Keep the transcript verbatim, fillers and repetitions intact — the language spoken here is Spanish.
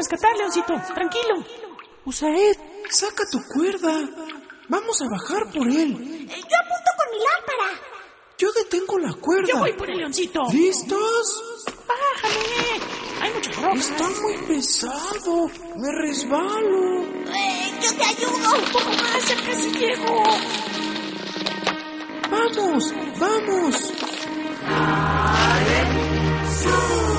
rescatar, Leoncito. Tranquilo. Usaed, saca tu cuerda. Vamos a bajar por él. Eh, yo apunto con mi lámpara. Yo detengo la cuerda. Yo voy por el Leoncito. ¿Listos? Bájame. Hay muchas rocas. Está muy pesado. Me resbalo. Eh, yo te ayudo. Un poco más, ya casi llego. ¡Vamos! ¡Vamos! ¡Sube!